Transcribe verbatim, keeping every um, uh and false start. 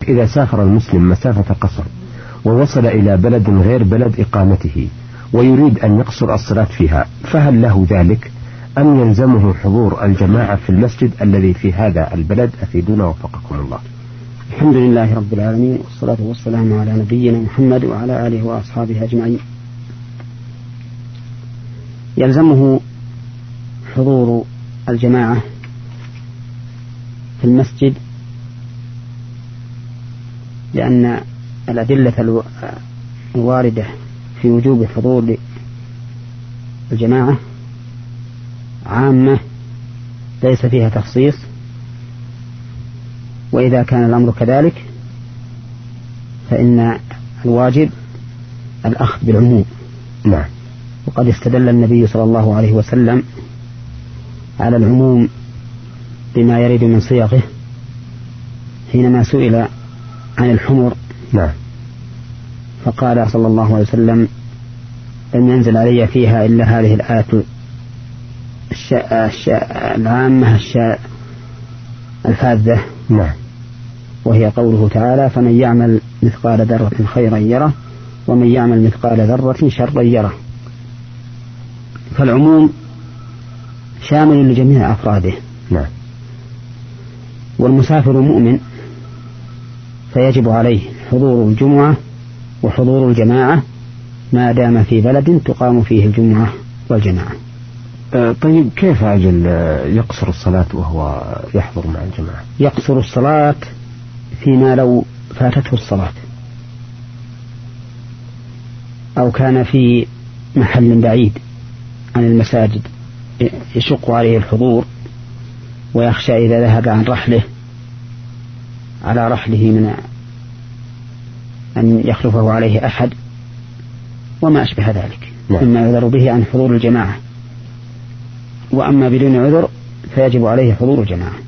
إذا سافر المسلم مسافة قصر ووصل إلى بلد غير بلد إقامته ويريد أن يقصر الصلاة فيها، فهل له ذلك أم يلزمه حضور الجماعة في المسجد الذي في هذا البلد؟ أفيدونا وفقكم الله. الحمد لله رب العالمين، والصلاة والسلام على نبينا محمد وعلى آله وأصحابه أجمعين. يلزمه حضور الجماعة في المسجد لأن الأدلة الواردة في وجوب حضور الجماعة عامة ليس فيها تخصيص، وإذا كان الأمر كذلك فإن الواجب الأخذ بالعموم. نعم. وقد استدل النبي صلى الله عليه وسلم على العموم بما يريد من صيغه حينما سئل عن الحمر. نعم. فقال صلى الله عليه وسلم: لم ينزل علي فيها إلا هذه الآية العامة الشاء الفاذة. نعم. وهي قوله تعالى: فمن يعمل مثقال ذرة خيرا يره ومن يعمل مثقال ذرة شرا يره. فالعموم شامل لجميع أفراده. نعم. والمسافر مؤمن فيجب عليه حضور الجمعة وحضور الجماعة ما دام في بلد تقام فيه الجمعة والجماعة. أه طيب، كيف أجل يقصر الصلاة وهو يحضر مع الجماعة؟ يقصر الصلاة فيما لو فاتته الصلاة أو كان في محل بعيد عن المساجد يشق عليه الحضور ويخشى إذا ذهب عن رحله على رحله من أن يخلفه عليه أحد وما أشبه ذلك مما يعذر به عن حضور الجماعة. وأما بدون عذر فيجب عليه حضور الجماعة.